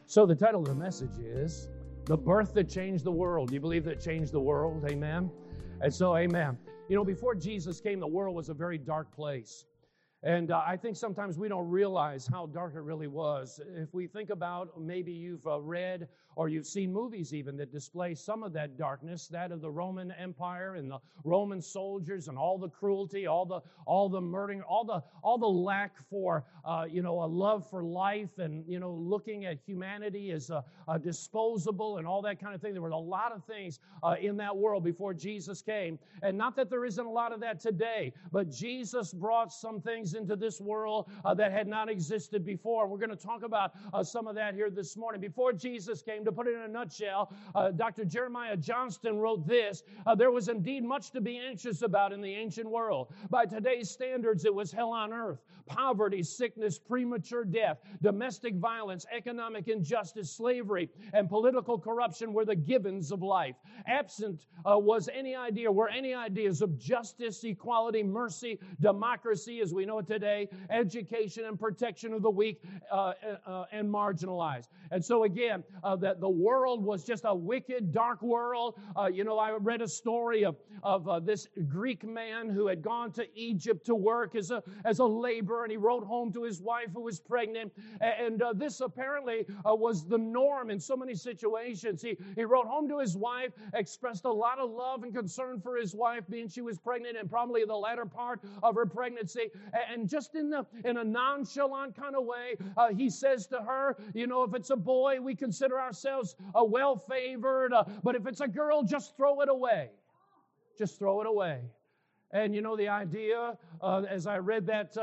So the title of the message is The Birth That Changed the World. Do you believe that it changed the world? Amen. And so, amen. You know, before Jesus came, the world was a very dark place. And I think sometimes we don't realize how dark it really was. If we think about, maybe you've read or you've seen movies even that display some of that darkness, that of the Roman Empire and the Roman soldiers and all the cruelty, all the murdering, all the lack for a love for life, and looking at humanity as disposable and all that kind of thing. There were a lot of things in that world before Jesus came, and not that there isn't a lot of that today, but Jesus brought some things into this world that had not existed before. We're going to talk about some of that here this morning. Before Jesus came, to put it in a nutshell, Dr. Jeremiah Johnston wrote this: there was indeed much to be anxious about in the ancient world. By today's standards, it was hell on earth. Poverty, sickness, premature death, domestic violence, economic injustice, slavery, and political corruption were the givens of life. Absent were any ideas of justice, equality, mercy, democracy, as we know it today, education and protection of the weak and marginalized. And so again, that the world was just a wicked, dark world. I read a story of this Greek man who had gone to Egypt to work as a laborer, and he wrote home to his wife who was pregnant. And this apparently was the norm in so many situations. He wrote home to his wife, expressed a lot of love and concern for his wife, being she was pregnant and probably the latter part of her pregnancy. And just in a nonchalant kind of way, he says to her, if it's a boy, we consider ourselves well-favored, but if it's a girl, just throw it away. Just throw it away. And the idea, as I read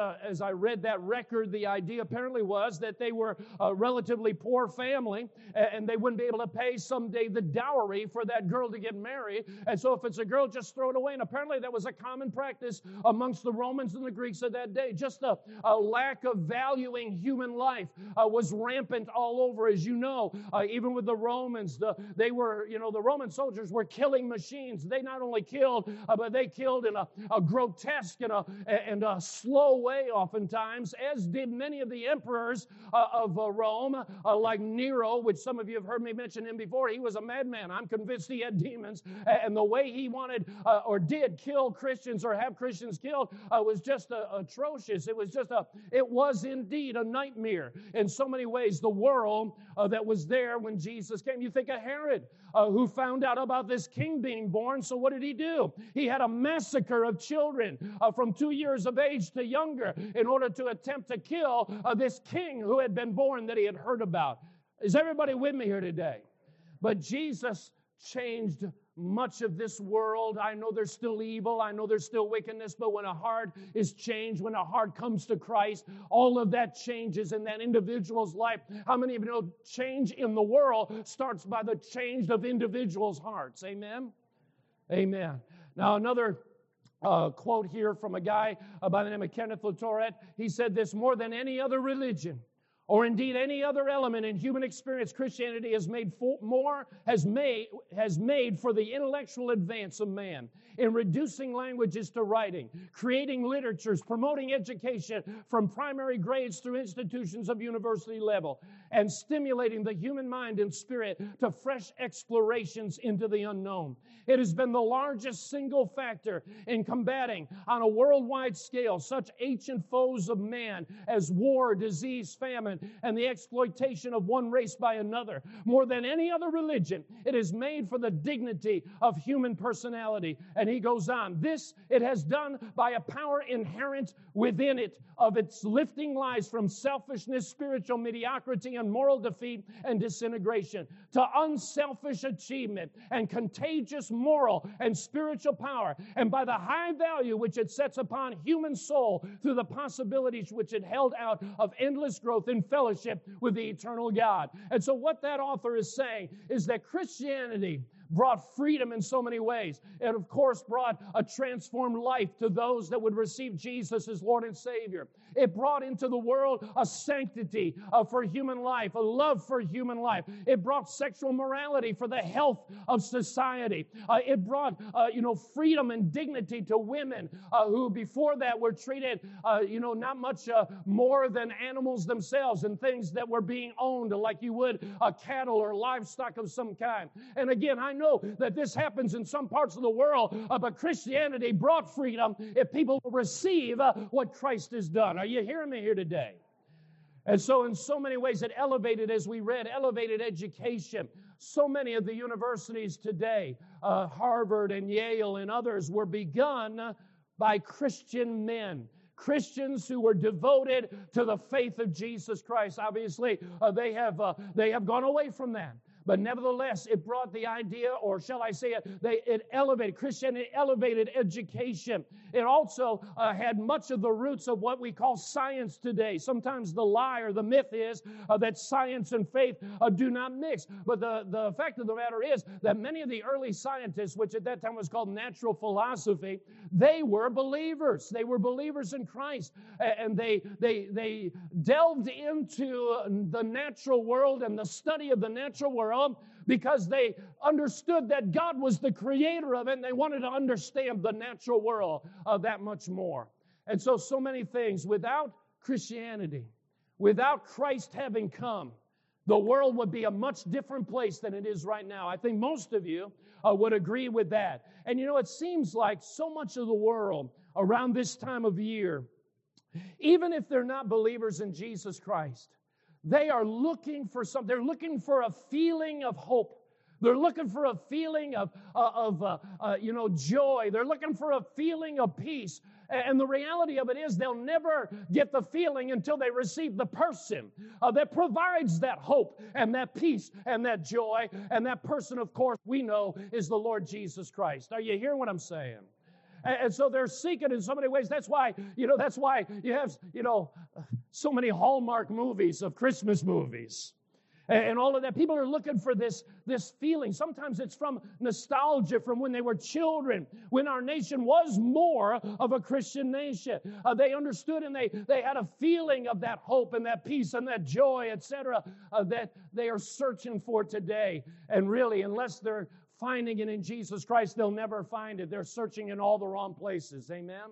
that record, the idea apparently was that they were a relatively poor family, and they wouldn't be able to pay someday the dowry for that girl to get married. And so if it's a girl, just throw it away. And apparently that was a common practice amongst the Romans and the Greeks of that day. Just a lack of valuing human life was rampant all over, as you know. Even with the Romans, the Roman soldiers were killing machines. They not only killed, but they killed in a grotesque and a slow way oftentimes, as did many of the emperors of Rome, like Nero, which some of you have heard me mention him before. He was a madman. I'm convinced he had demons, and the way he wanted or did kill Christians or have Christians killed was just atrocious. It was indeed a nightmare in so many ways. The world that was there when Jesus came. You think of Herod, who found out about this king being born, so what did he do? He had a massacre of children from 2 years of age to younger in order to attempt to kill this king who had been born that he had heard about. Is everybody with me here today? But Jesus changed much of this world. I know there's still evil. I know there's still wickedness, but when a heart is changed, when a heart comes to Christ, all of that changes in that individual's life. How many of you know change in the world starts by the change of individuals' hearts? Amen? Amen. Now, another quote here from a guy by the name of Kenneth Latourette. He said this: more than any other religion, or indeed any other element in human experience, Christianity has made for the intellectual advance of man in reducing languages to writing, creating literatures, promoting education from primary grades through institutions of university level, and stimulating the human mind and spirit to fresh explorations into the unknown. It has been the largest single factor in combating on a worldwide scale such ancient foes of man as war, disease, famine, and the exploitation of one race by another. More than any other religion, it is made for the dignity of human personality. And he goes on, this it has done by a power inherent within it of its lifting lives from selfishness, spiritual mediocrity, and moral defeat and disintegration to unselfish achievement and contagious moral and spiritual power, and by the high value which it sets upon human soul through the possibilities which it held out of endless growth in fellowship with the eternal God. And so what that author is saying is that Christianity brought freedom in so many ways. It, of course, brought a transformed life to those that would receive Jesus as Lord and Savior. It brought into the world a sanctity for human life, a love for human life. It brought sexual morality for the health of society. It brought, freedom and dignity to women who before that were treated, not much more than animals themselves and things that were being owned like you would cattle or livestock of some kind. And again, I know that this happens in some parts of the world, but Christianity brought freedom if people will receive what Christ has done. Are you hearing me here today? And so in so many ways it elevated, as we read, elevated education. So many of the universities today, Harvard and Yale and others, were begun by Christian men. Christians who were devoted to the faith of Jesus Christ. Obviously, they have gone away from that. But nevertheless, it brought the idea, or shall I say it elevated, Christianity elevated education. It also had much of the roots of what we call science today. Sometimes the lie or the myth is that science and faith do not mix. But the fact of the matter is that many of the early scientists, which at that time was called natural philosophy, they were believers. They were believers in Christ. And they delved into the natural world and the study of the natural world because they understood that God was the creator of it, and they wanted to understand the natural world that much more. And so many things, without Christianity, without Christ having come, the world would be a much different place than it is right now. I think most of you would agree with that. And it seems like so much of the world around this time of year, even if they're not believers in Jesus Christ, they are looking for something. They're looking for a feeling of hope. They're looking for a feeling of joy. They're looking for a feeling of peace. And the reality of it is they'll never get the feeling until they receive the person that provides that hope and that peace and that joy. And that person, of course, we know is the Lord Jesus Christ. Are you hearing what I'm saying? And so they're seeking in so many ways. That's why you have, so many Hallmark movies of Christmas movies and all of that. People are looking for this feeling. Sometimes it's from nostalgia from when they were children, when our nation was more of a Christian nation. They understood and they had a feeling of that hope and that peace and that joy, etc., that they are searching for today. And really, unless they're finding it in Jesus Christ, they'll never find it. They're searching in all the wrong places. Amen?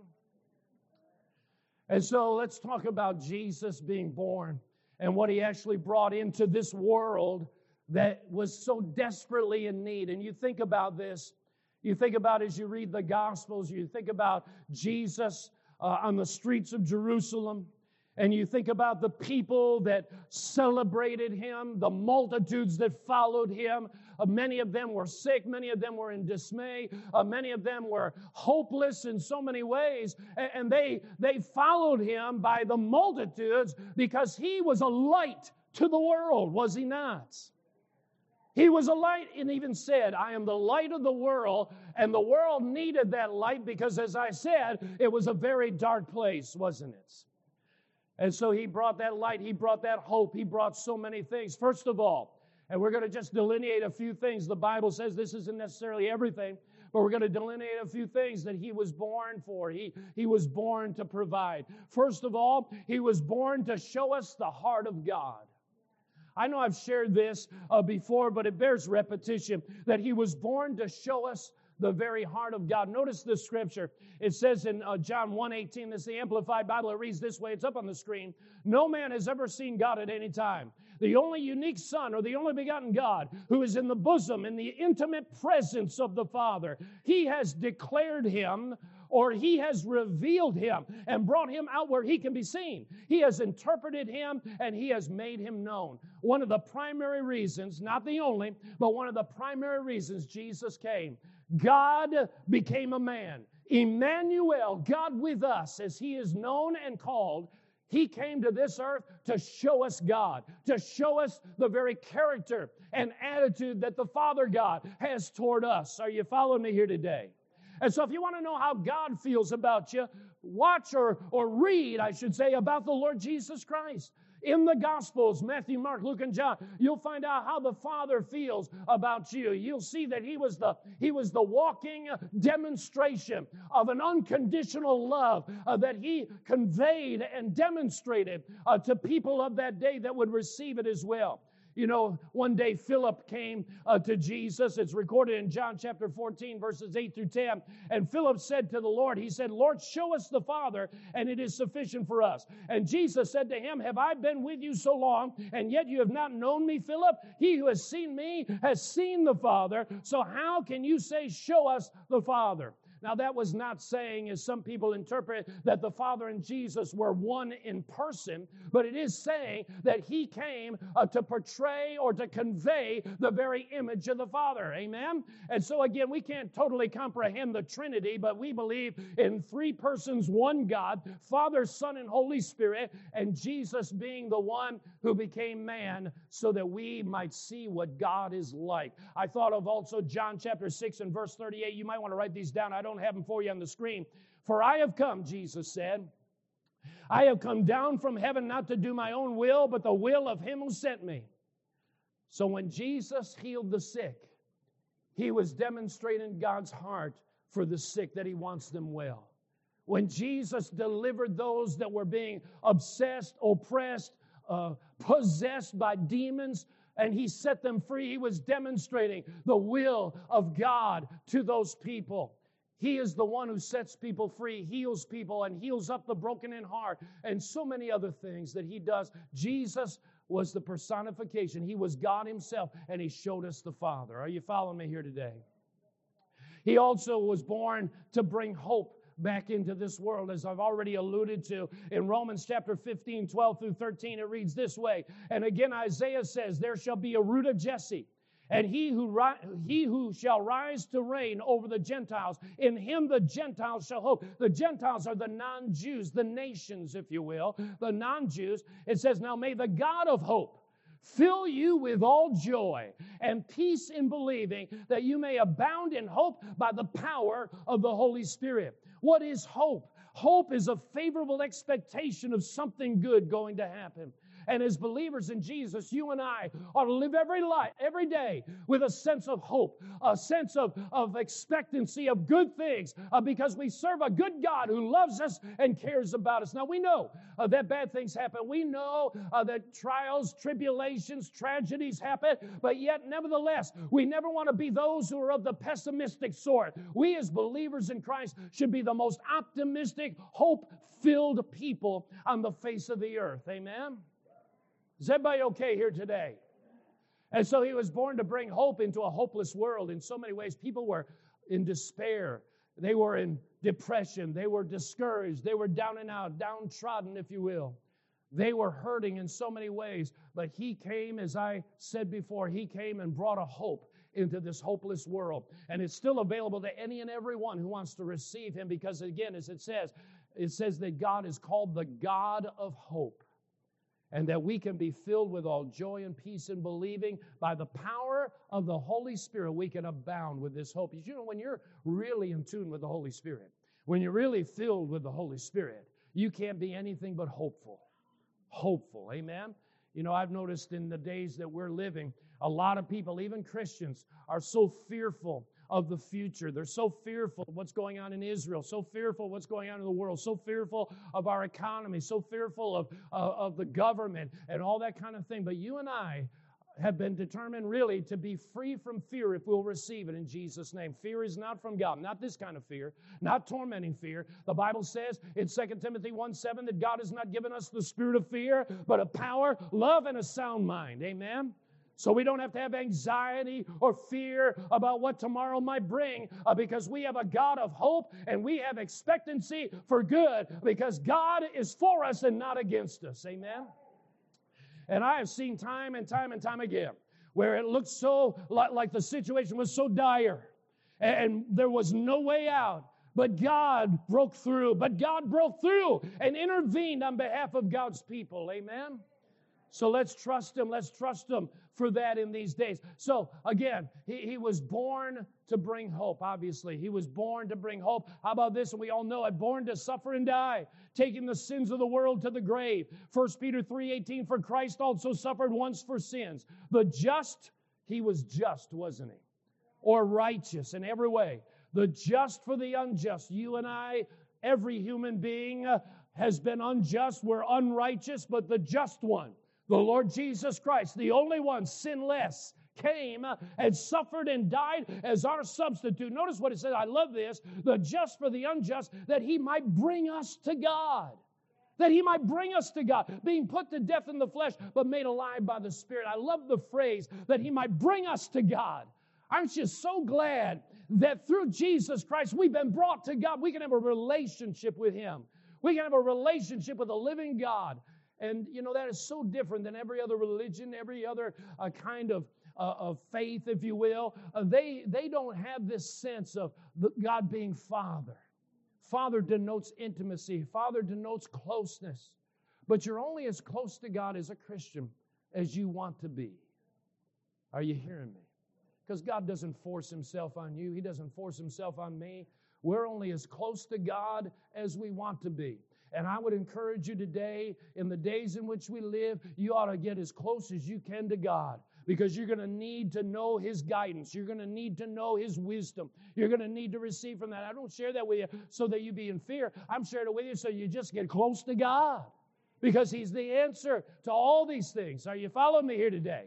And so let's talk about Jesus being born and what he actually brought into this world that was so desperately in need. And you think about this. You think about as you read the Gospels, you think about Jesus on the streets of Jerusalem. And you think about the people that celebrated him, the multitudes that followed him. Many of them were sick. Many of them were in dismay. Many of them were hopeless in so many ways. And they followed him by the multitudes because he was a light to the world, was he not? He was a light and even said, I am the light of the world. And the world needed that light because, as I said, it was a very dark place, wasn't it? And so he brought that light, he brought that hope, he brought so many things. First of all, and we're going to just delineate a few things. The Bible says this isn't necessarily everything, but we're going to delineate a few things that he was born for. He was born to provide. First of all, he was born to show us the heart of God. I know I've shared this before, but it bears repetition, that he was born to show us the very heart of God. Notice the scripture. It says in John 1:18, this is the Amplified Bible. It reads this way. It's up on the screen. No man has ever seen God at any time. The only unique Son, or the only begotten God, who is in the bosom, in the intimate presence of the Father. He has declared him, or he has revealed him and brought him out where he can be seen. He has interpreted him and he has made him known. One of the primary reasons, not the only, but one of the primary reasons Jesus came. God became a man. Emmanuel, God with us, as he is known and called. He came to this earth to show us God, to show us the very character and attitude that the Father God has toward us. Are you following me here today? And so if you want to know how God feels about you, watch or read, I should say, about the Lord Jesus Christ. In the Gospels, Matthew, Mark, Luke, and John, you'll find out how the Father feels about you. You'll see that He was the walking demonstration of an unconditional love that He conveyed and demonstrated to people of that day that would receive it as well. You know, one day Philip came to Jesus. It's recorded in John chapter 14, verses 8 through 10. And Philip said to the Lord, he said, Lord, show us the Father, and it is sufficient for us. And Jesus said to him, have I been with you so long, and yet you have not known me, Philip? He who has seen me has seen the Father. So how can you say, show us the Father? Now, that was not saying, as some people interpret, that the Father and Jesus were one in person, but it is saying that He came to portray or to convey the very image of the Father. Amen? And so, again, we can't totally comprehend the Trinity, but we believe in three persons, one God, Father, Son, and Holy Spirit, and Jesus being the one who became man so that we might see what God is like. I thought of also John chapter 6 and verse 38. You might want to write these down. I don't have them for you on the screen. For I have come, Jesus said, I have come down from heaven not to do my own will, but the will of Him who sent me. So when Jesus healed the sick, He was demonstrating God's heart for the sick, that He wants them well. When Jesus delivered those that were being obsessed, oppressed, possessed by demons, and He set them free, He was demonstrating the will of God to those people. He is the one who sets people free, heals people, and heals up the broken in heart, and so many other things that He does. Jesus was the personification. He was God Himself, and He showed us the Father. Are you following me here today? He also was born to bring hope back into this world, as I've already alluded to. In Romans chapter 15, 12 through 13, it reads this way. And again, Isaiah says, there shall be a root of Jesse, and he who shall rise to reign over the Gentiles. In Him the Gentiles shall hope. The Gentiles are the non-Jews, the nations, if you will, the non-Jews. It says, now may the God of hope fill you with all joy and peace in believing, that you may abound in hope by the power of the Holy Spirit. What is hope? Hope is a favorable expectation of something good going to happen. And as believers in Jesus, you and I ought to live every day with a sense of hope, a sense of expectancy of good things, because we serve a good God who loves us and cares about us. Now, we know that bad things happen. We know that trials, tribulations, tragedies happen, but yet, nevertheless, we never want to be those who are of the pessimistic sort. We as believers in Christ should be the most optimistic, hope-filled people on the face of the earth. Amen? Is everybody okay here today? And so He was born to bring hope into a hopeless world. In so many ways, people were in despair. They were in depression. They were discouraged. They were down and out, downtrodden, if you will. They were hurting in so many ways. But He came, as I said before, He came and brought a hope into this hopeless world. And it's still available to any and every one who wants to receive Him, because, again, as it says that God is called the God of hope. And that we can be filled with all joy and peace in believing. By the power of the Holy Spirit, we can abound with this hope. You know, when you're really in tune with the Holy Spirit, when you're really filled with the Holy Spirit, you can't be anything but hopeful. Hopeful, amen? You know, I've noticed in the days that we're living, a lot of people, even Christians, are so fearful of the future. They're so fearful of what's going on in Israel, so fearful of what's going on in the world, so fearful of our economy, so fearful of the government and all that kind of thing. But you and I have been determined really to be free from fear if we'll receive it in Jesus' name. Fear is not from God, not this kind of fear, not tormenting fear. The Bible says in 2 Timothy 1:7 that God has not given us the spirit of fear, but of power, love, and a sound mind. Amen? So we don't have to have anxiety or fear about what tomorrow might bring, because we have a God of hope and we have expectancy for good, because God is for us and not against us. Amen? And I have seen time and time and time again where it looked so like the situation was so dire and there was no way out. But God broke through. But God broke through and intervened on behalf of God's people. Amen? So let's trust Him. Let's trust Him for that in these days. So again, he was born to bring hope, obviously. He was born to bring hope. How about this? And we all know it. Born to suffer and die, taking the sins of the world to the grave. 1 Peter 3:18, for Christ also suffered once for sins. The just, He was just, wasn't He? Or righteous in every way. The just for the unjust. You and I, every human being has been unjust. We're unrighteous, but the just one, the Lord Jesus Christ, the only one sinless, came and suffered and died as our substitute. Notice what it says. I love this. The just for the unjust, that He might bring us to God. That He might bring us to God, being put to death in the flesh, but made alive by the Spirit. I love the phrase, that He might bring us to God. I'm just so glad that through Jesus Christ, we've been brought to God. We can have a relationship with Him. We can have a relationship with a living God. And, you know, that is so different than every other religion, every other kind of faith, if you will. They don't have this sense of God being Father. Father denotes intimacy. Father denotes closeness. But you're only as close to God as a Christian as you want to be. Are you hearing me? Because God doesn't force Himself on you. He doesn't force Himself on me. We're only as close to God as we want to be. And I would encourage you today, in the days in which we live, you ought to get as close as you can to God, because you're going to need to know His guidance. You're going to need to know His wisdom. You're going to need to receive from that. I don't share that with you so that you be in fear. I'm sharing it with you so you just get close to God, because He's the answer to all these things. Are you following me here today?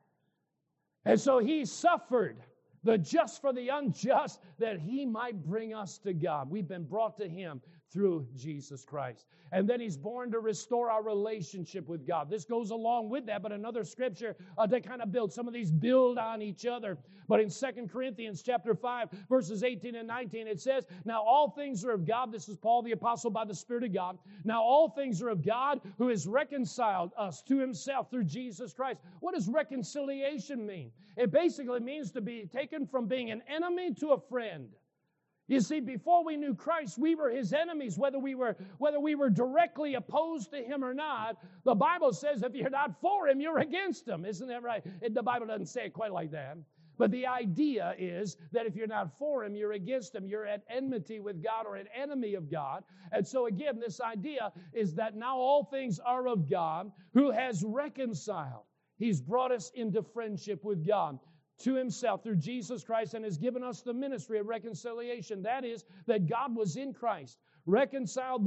And so He suffered, the just for the unjust, that He might bring us to God. We've been brought to Him through Jesus Christ. And then He's born to restore our relationship with God. This goes along with that, but another scripture to kind of build. Some of these build on each other. But in 2 Corinthians chapter 5, verses 18 and 19, it says, now all things are of God. This is Paul the apostle by the Spirit of God. Now all things are of God, who has reconciled us to Himself through Jesus Christ. What does reconciliation mean? It basically means to be taken from being an enemy to a friend. You see, before we knew Christ, we were His enemies, whether we were directly opposed to Him or not. The Bible says if you're not for Him, you're against Him. Isn't that right? The Bible doesn't say it quite like that. But the idea is that if you're not for Him, you're against Him. You're at enmity with God or an enemy of God. And so again, this idea is that now all things are of God, who has reconciled. He's brought us into friendship with God to Himself through Jesus Christ, and has given us the ministry of reconciliation. That is, that God was in Christ, reconciling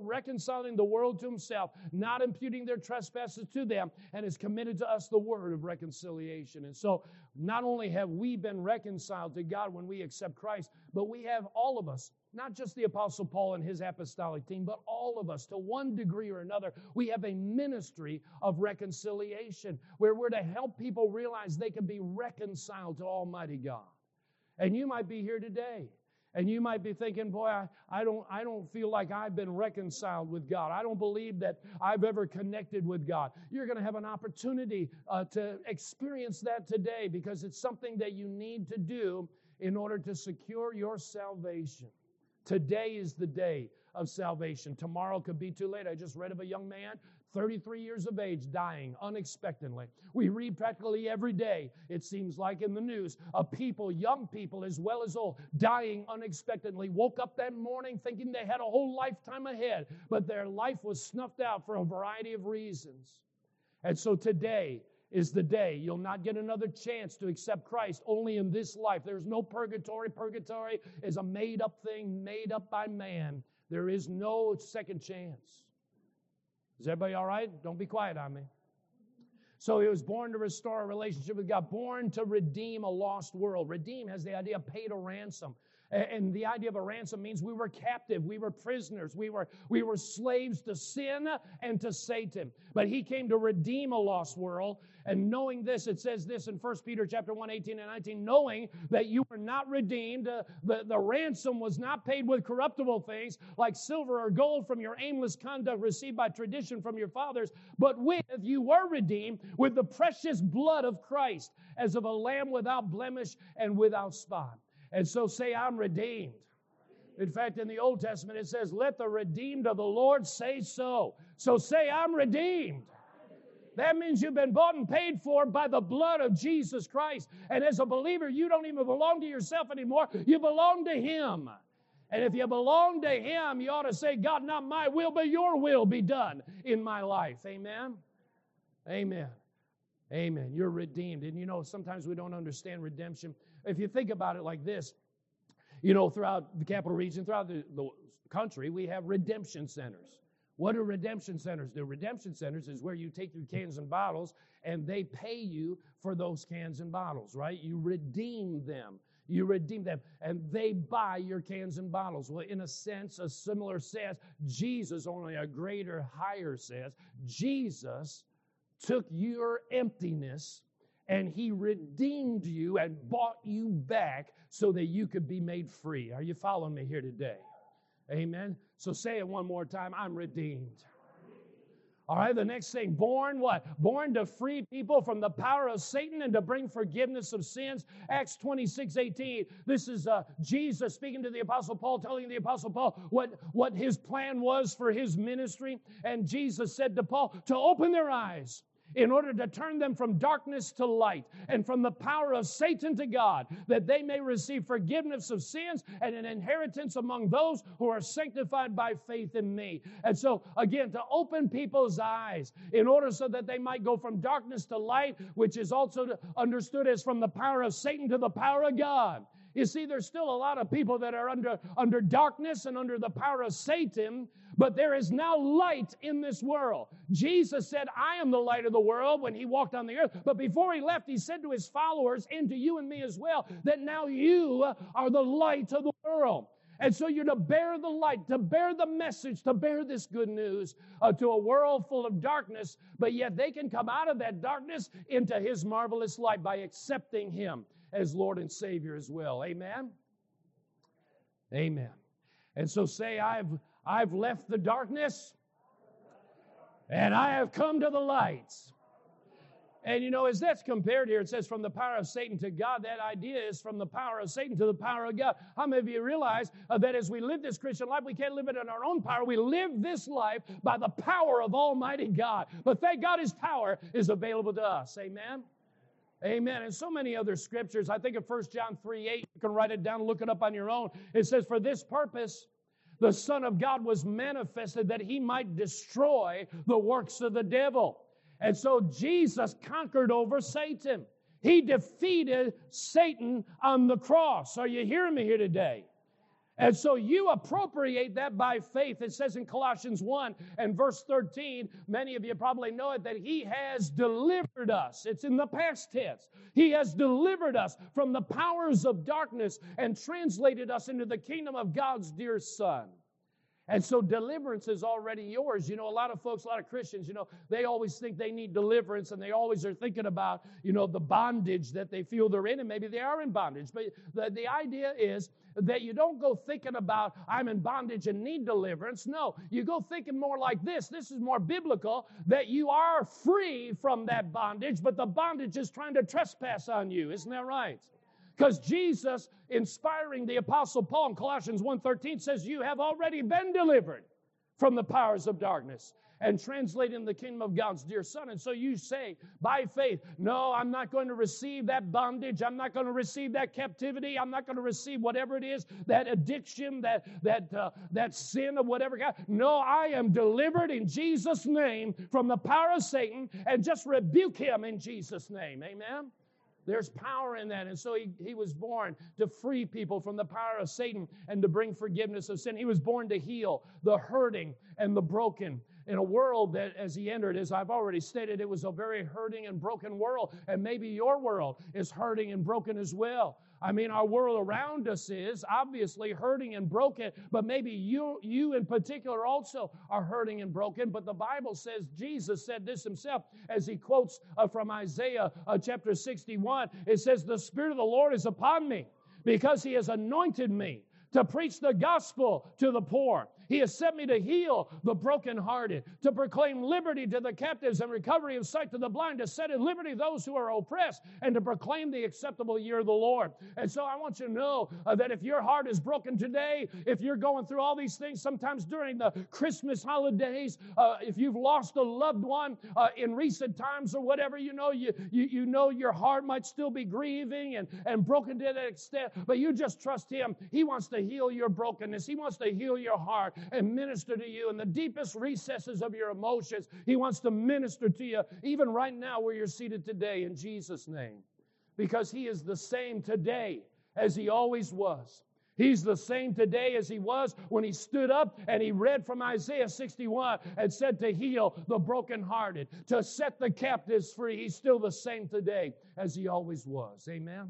the world to Himself, not imputing their trespasses to them, and has committed to us the word of reconciliation. And so, not only have we been reconciled to God when we accept Christ, but we have, all of us, not just the Apostle Paul and his apostolic team, but all of us, to one degree or another, we have a ministry of reconciliation where we're to help people realize they can be reconciled to Almighty God. And you might be here today, and you might be thinking, boy, I don't feel like I've been reconciled with God. I don't believe that I've ever connected with God. You're going to have an opportunity to experience that today, because it's something that you need to do in order to secure your salvation. Today is the day of salvation. Tomorrow could be too late. I just read of a young man, 33 years of age, dying unexpectedly. We read practically every day, it seems like in the news, of people, young people as well as old, dying unexpectedly. Woke up that morning thinking they had a whole lifetime ahead, but their life was snuffed out for a variety of reasons. And so today is the day. You'll not get another chance to accept Christ only in this life. There's no purgatory. Purgatory is a made-up thing, made up by man. There is no second chance. Is everybody all right? Don't be quiet on me. So He was born to restore a relationship with God, born to redeem a lost world. Redeem has the idea of paid a ransom. And the idea of a ransom means we were captive, we were prisoners, we were slaves to sin and to Satan. But He came to redeem a lost world. And knowing this, it says this in 1 Peter chapter 1, 18 and 19, knowing that you were not redeemed, the ransom was not paid with corruptible things like silver or gold from your aimless conduct received by tradition from your fathers, but you were redeemed with the precious blood of Christ, as of a lamb without blemish and without spot. And so say, I'm redeemed. In fact, in the Old Testament, it says, let the redeemed of the Lord say so. So say, I'm redeemed. That means you've been bought and paid for by the blood of Jesus Christ. And as a believer, you don't even belong to yourself anymore. You belong to Him. And if you belong to Him, you ought to say, God, not my will, but your will be done in my life. Amen? Amen. Amen. You're redeemed. And you know, sometimes we don't understand redemption. If you think about it like this, you know, throughout the capital region, throughout the country, we have redemption centers. What do redemption centers do? Redemption centers is where you take your cans and bottles and they pay you for those cans and bottles, right? You redeem them. You redeem them, and they buy your cans and bottles. Well, in a sense, a similar sense, Jesus, only a greater, higher sense, Jesus took your emptiness and He redeemed you and bought you back so that you could be made free. Are you following me here today? Amen. So say it one more time. I'm redeemed. All right, the next thing, born what? Born to free people from the power of Satan and to bring forgiveness of sins. Acts 26:18. This is Jesus speaking to the Apostle Paul, telling the Apostle Paul what his plan was for his ministry. And Jesus said to Paul to open their eyes in order to turn them from darkness to light and from the power of Satan to God, that they may receive forgiveness of sins and an inheritance among those who are sanctified by faith in me. And so, again, to open people's eyes in order so that they might go from darkness to light, which is also understood as from the power of Satan to the power of God. You see, there's still a lot of people that are under darkness and under the power of Satan, but there is now light in this world. Jesus said, I am the light of the world when He walked on the earth. But before He left, He said to His followers, and to you and me as well, that now you are the light of the world. And so you're to bear the light, to bear the message, to bear this good news to a world full of darkness, but yet they can come out of that darkness into His marvelous light by accepting Him as Lord and Savior as well. Amen? Amen. And so say, I've left the darkness and I have come to the light. And you know, as that's compared here, it says from the power of Satan to God. That idea is from the power of Satan to the power of God. How many of you realize that as we live this Christian life, we can't live it in our own power. We live this life by the power of Almighty God. But thank God His power is available to us. Amen? Amen. And so many other scriptures. I think of 1 John 3:8. You can write it down and look it up on your own. It says, for this purpose, the Son of God was manifested that He might destroy the works of the devil. And so Jesus conquered over Satan. He defeated Satan on the cross. Are you hearing me here today? And so you appropriate that by faith. It says in Colossians 1 and verse 13, many of you probably know it, that He has delivered us. It's in the past tense. He has delivered us from the powers of darkness and translated us into the kingdom of God's dear Son. And so deliverance is already yours. You know, a lot of folks, a lot of Christians, you know, they always think they need deliverance, and they always are thinking about, you know, the bondage that they feel they're in, and maybe they are in bondage. But the idea is that you don't go thinking about, I'm in bondage and need deliverance. No, you go thinking more like this. This is more biblical, that you are free from that bondage, but the bondage is trying to trespass on you. Isn't that right? Because Jesus, inspiring the Apostle Paul in Colossians 1:13, says, you have already been delivered from the powers of darkness and translated in the kingdom of God's dear Son. And so you say, by faith, no, I'm not going to receive that bondage. I'm not going to receive that captivity. I'm not going to receive whatever it is, that addiction, that sin of whatever kind. No, I am delivered in Jesus' name from the power of Satan, and just rebuke him in Jesus' name. Amen? There's power in that. And so he was born to free people from the power of Satan and to bring forgiveness of sin. He was born to heal the hurting and the broken in a world that, as He entered, as I've already stated, it was a very hurting and broken world. And maybe your world is hurting and broken as well. I mean, our world around us is obviously hurting and broken, but maybe you in particular also are hurting and broken. But the Bible says, Jesus said this Himself as He quotes from Isaiah chapter 61. It says, the Spirit of the Lord is upon me because He has anointed me to preach the gospel to the poor. He has sent me to heal the brokenhearted, to proclaim liberty to the captives and recovery of sight to the blind, to set at liberty those who are oppressed, and to proclaim the acceptable year of the Lord. And so I want you to know that if your heart is broken today, if you're going through all these things, sometimes during the Christmas holidays, if you've lost a loved one in recent times or whatever, you know your heart might still be grieving and broken to that extent, but you just trust Him. He wants to heal your brokenness. He wants to heal your heart and minister to you in the deepest recesses of your emotions. He wants to minister to you even right now where you're seated today in Jesus' name, because He is the same today as He always was. He's the same today as He was when He stood up and He read from Isaiah 61 and said to heal the brokenhearted, to set the captives free. He's still the same today as He always was. Amen?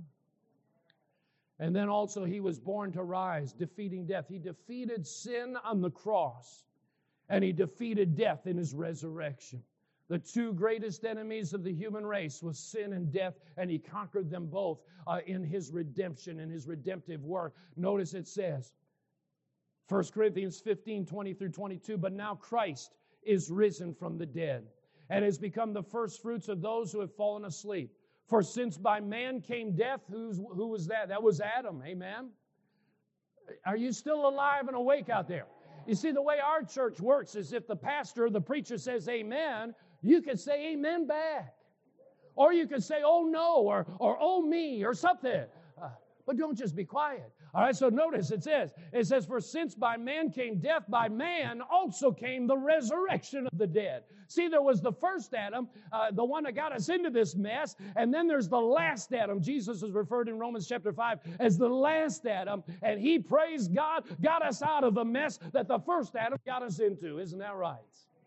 And then also He was born to rise, defeating death. He defeated sin on the cross, and He defeated death in His resurrection. The two greatest enemies of the human race was sin and death, and He conquered them both in His redemption and His redemptive work. Notice it says, 1 Corinthians 15, 20 through 22, but now Christ is risen from the dead and has become the first fruits of those who have fallen asleep. For since by man came death, who was that? That was Adam, amen? Are you still alive and awake out there? You see, the way our church works is if the pastor or the preacher says amen, you can say amen back. Or you can say, oh no, or oh me, or something. But don't just be quiet. All right, so notice it says, for since by man came death, by man also came the resurrection of the dead. See, there was the first Adam, the one that got us into this mess, and then there's the last Adam. Jesus is referred in Romans chapter 5 as the last Adam, and He, praise God, got us out of the mess that the first Adam got us into. Isn't that right?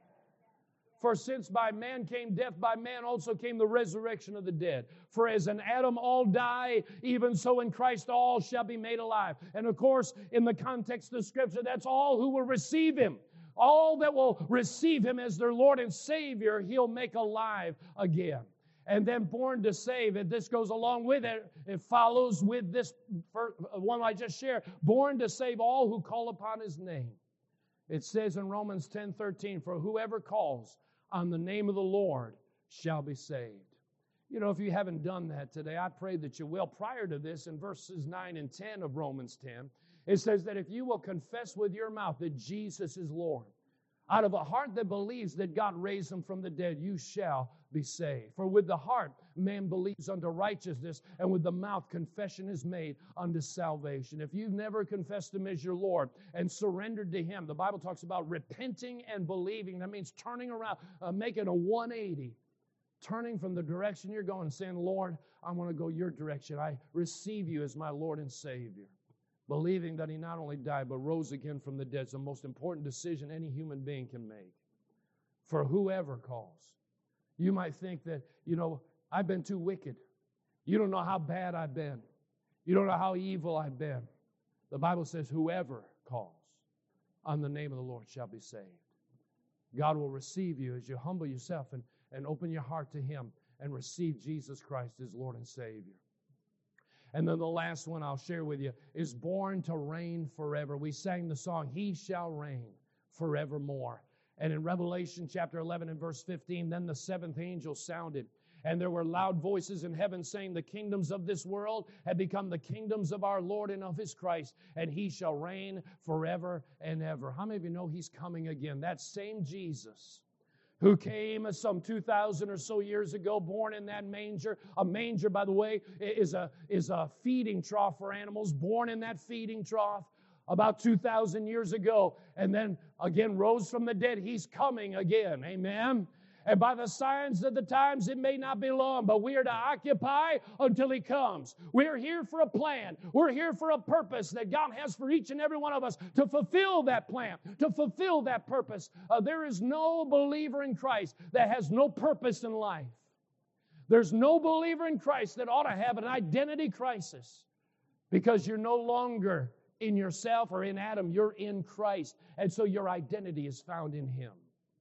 For since by man came death, by man also came the resurrection of the dead. For as in Adam all die, even so in Christ all shall be made alive. And of course, in the context of Scripture, that's all who will receive Him. All that will receive Him as their Lord and Savior, He'll make alive again. And then born to save, and this goes along with it. It follows with this one I just shared. Born to save all who call upon His name. It says in Romans 10:13, for whoever calls on the name of the Lord shall be saved. You know, if you haven't done that today, I pray that you will. Prior to this, in verses 9 and 10 of Romans 10, it says that if you will confess with your mouth that Jesus is Lord, out of a heart that believes that God raised Him from the dead, you shall be saved. For with the heart man believes unto righteousness, and with the mouth confession is made unto salvation. If you've never confessed Him as your Lord and surrendered to Him, the Bible talks about repenting and believing. That means turning around, making a 180, turning from the direction you're going and saying, Lord, I want to go your direction. I receive you as my Lord and Savior. Believing that He not only died, but rose again from the dead. It's the most important decision any human being can make. For whoever calls. You might think that, I've been too wicked. You don't know how bad I've been. You don't know how evil I've been. The Bible says whoever calls on the name of the Lord shall be saved. God will receive you as you humble yourself and open your heart to Him and receive Jesus Christ as Lord and Savior. And then the last one I'll share with you is born to reign forever. We sang the song, He shall reign forevermore. And in Revelation chapter 11 and verse 15, then the seventh angel sounded, and there were loud voices in heaven saying, the kingdoms of this world have become the kingdoms of our Lord and of His Christ, and He shall reign forever and ever. How many of you know He's coming again? That same Jesus who came some 2,000 or so years ago, born in that manger. A manger, by the way, is a feeding trough for animals, born in that feeding trough about 2,000 years ago, and then again rose from the dead. He's coming again, amen? And by the signs of the times, it may not be long, but we are to occupy until He comes. We're here for a plan. We're here for a purpose that God has for each and every one of us to fulfill that plan, to fulfill that purpose. There is no believer in Christ that has no purpose in life. There's no believer in Christ that ought to have an identity crisis because you're no longer in yourself or in Adam. You're in Christ. And so your identity is found in Him.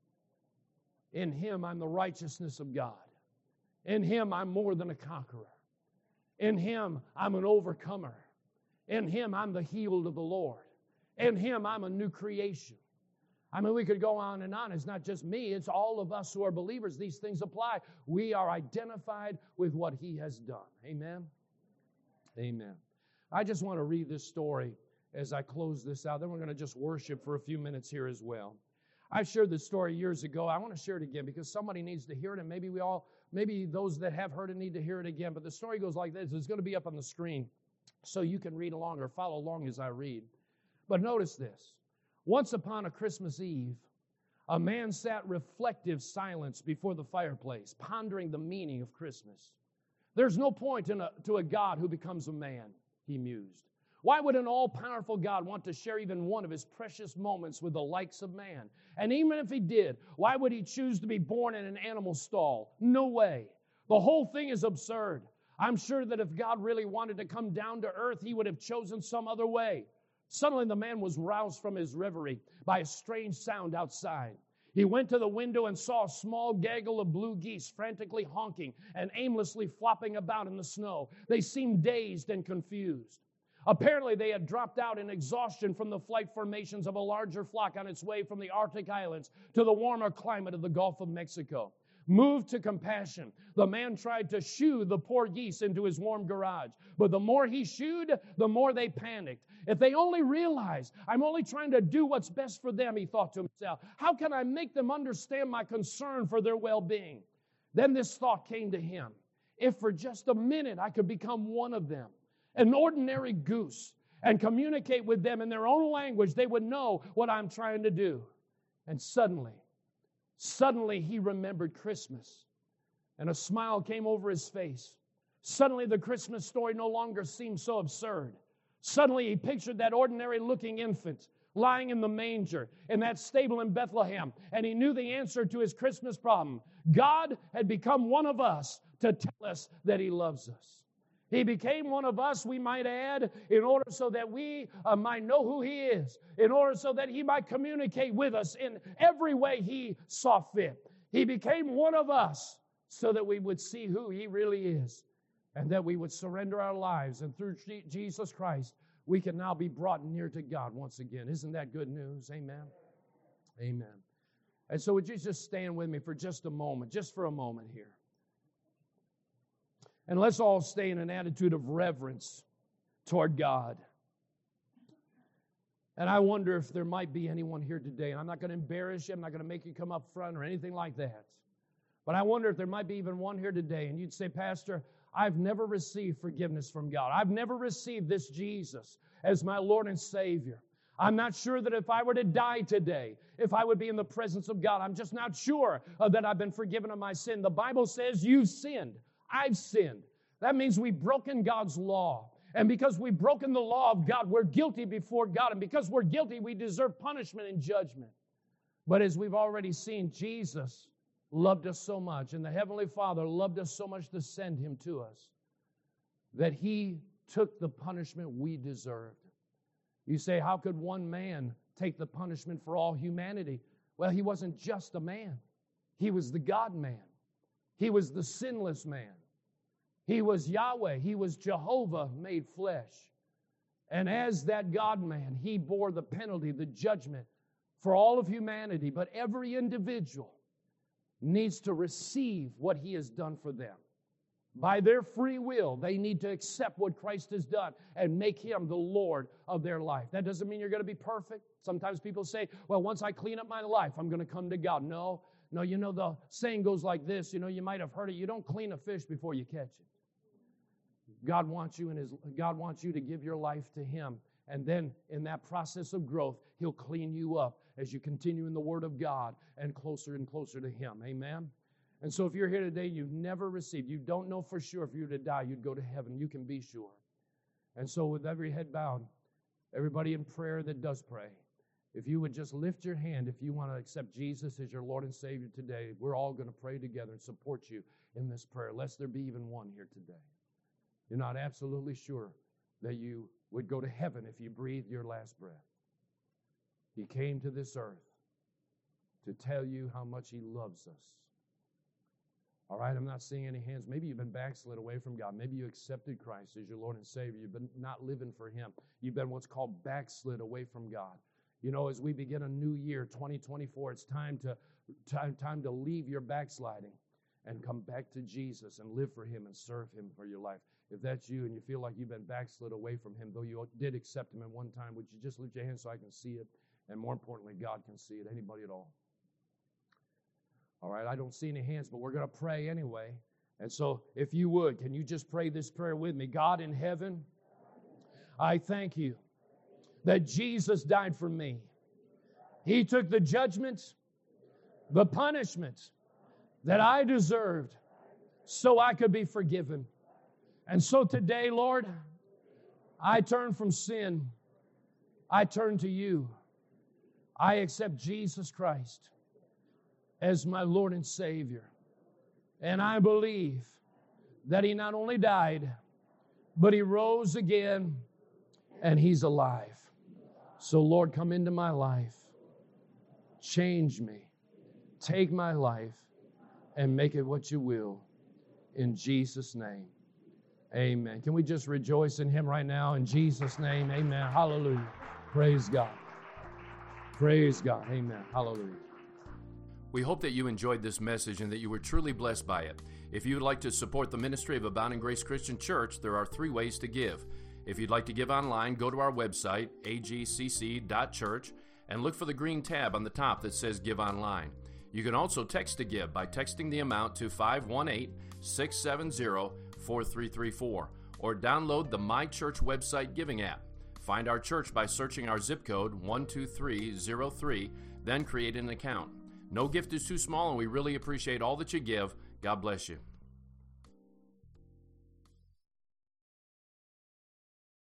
In Him, I'm the righteousness of God. In Him, I'm more than a conqueror. In Him, I'm an overcomer. In Him, I'm the healed of the Lord. In Him, I'm a new creation. I mean, we could go on and on. It's not just me. It's all of us who are believers. These things apply. We are identified with what He has done. Amen? Amen. I just want to read this story as I close this out. Then we're going to just worship for a few minutes here as well. I shared this story years ago. I want to share it again because somebody needs to hear it, and maybe those that have heard it need to hear it again. But the story goes like this. It's going to be up on the screen so you can read along or follow along as I read. But notice this. Once upon a Christmas Eve, a man sat reflective silence before the fireplace, pondering the meaning of Christmas. There's no point to a God who becomes a man, he mused. Why would an all-powerful God want to share even one of His precious moments with the likes of man? And even if He did, why would He choose to be born in an animal stall? No way. The whole thing is absurd. I'm sure that if God really wanted to come down to earth, He would have chosen some other way. Suddenly the man was roused from his reverie by a strange sound outside. He went to the window and saw a small gaggle of blue geese frantically honking and aimlessly flopping about in the snow. They seemed dazed and confused. Apparently, they had dropped out in exhaustion from the flight formations of a larger flock on its way from the Arctic islands to the warmer climate of the Gulf of Mexico. Moved to compassion, the man tried to shoo the poor geese into his warm garage. But the more he shooed, the more they panicked. If they only realize I'm only trying to do what's best for them, he thought to himself. How can I make them understand my concern for their well-being? Then this thought came to him. If for just a minute I could become one of them, an ordinary goose, and communicate with them in their own language, they would know what I'm trying to do. And suddenly he remembered Christmas, and a smile came over his face. Suddenly the Christmas story no longer seemed so absurd. Suddenly he pictured that ordinary-looking infant lying in the manger in that stable in Bethlehem, and he knew the answer to his Christmas problem. God had become one of us to tell us that He loves us. He became one of us, we might add, in order so that we might know who He is, in order so that He might communicate with us in every way He saw fit. He became one of us so that we would see who He really is, and that we would surrender our lives. And through Jesus Christ, we can now be brought near to God once again. Isn't that good news? Amen? Amen. And so would you just stand with me for just a moment here. And let's all stay in an attitude of reverence toward God. And I wonder if there might be anyone here today, and I'm not going to embarrass you, I'm not going to make you come up front or anything like that. But I wonder if there might be even one here today, and you'd say, Pastor, I've never received forgiveness from God. I've never received this Jesus as my Lord and Savior. I'm not sure that if I were to die today, if I would be in the presence of God. I'm just not sure that I've been forgiven of my sin. The Bible says you've sinned. I've sinned. That means we've broken God's law. And because we've broken the law of God, we're guilty before God. And because we're guilty, we deserve punishment and judgment. But as we've already seen, Jesus loved us so much, and the Heavenly Father loved us so much to send Him to us, that He took the punishment we deserved. You say, how could one man take the punishment for all humanity? Well, He wasn't just a man. He was the God-man. He was the sinless man. He was Yahweh. He was Jehovah made flesh. And as that God-man, He bore the penalty, the judgment for all of humanity. But every individual needs to receive what He has done for them. By their free will, they need to accept what Christ has done and make Him the Lord of their life. That doesn't mean you're going to be perfect. Sometimes people say, well, once I clean up my life, I'm going to come to God. No, the saying goes like this. You might have heard it. You don't clean a fish before you catch it. God wants you to give your life to Him. And then in that process of growth, He'll clean you up as you continue in the Word of God and closer to Him. Amen? And so if you're here today, you've never received, you don't know for sure if you were to die, you'd go to heaven. You can be sure. And so with every head bowed, everybody in prayer that does pray, if you would just lift your hand if you want to accept Jesus as your Lord and Savior today, we're all going to pray together and support you in this prayer, lest there be even one here today. You're not absolutely sure that you would go to heaven if you breathed your last breath. He came to this earth to tell you how much He loves us. All right, I'm not seeing any hands. Maybe you've been backslid away from God. Maybe you accepted Christ as your Lord and Savior. You've been not living for Him. You've been what's called backslid away from God. You know, as we begin a new year, 2024, it's time to leave your backsliding and come back to Jesus and live for Him and serve Him for your life. If that's you and you feel like you've been backslid away from Him, though you did accept Him at one time, would you just lift your hand so I can see it? And more importantly, God can see it. Anybody at all? All right, I don't see any hands, but we're going to pray anyway. And so if you would, can you just pray this prayer with me? God in heaven, I thank you that Jesus died for me. He took the judgment, the punishment that I deserved so I could be forgiven. And so today, Lord, I turn from sin. I turn to you. I accept Jesus Christ as my Lord and Savior. And I believe that He not only died, but He rose again and He's alive. So Lord, come into my life. Change me. Take my life and make it what you will. In Jesus' name, amen. Can we just rejoice in Him right now? In Jesus' name, amen. Hallelujah. Praise God. Praise God. Amen. Hallelujah. We hope that you enjoyed this message and that you were truly blessed by it. If you would like to support the ministry of Abounding Grace Christian Church, there are 3 ways to give. If you'd like to give online, go to our website, agcc.church, and look for the green tab on the top that says Give Online. You can also text to give by texting the amount to 518-670-4334, or download the My Church website giving app. Find our church by searching our zip code 12303, then create an account. No gift is too small, and we really appreciate all that you give. God bless you.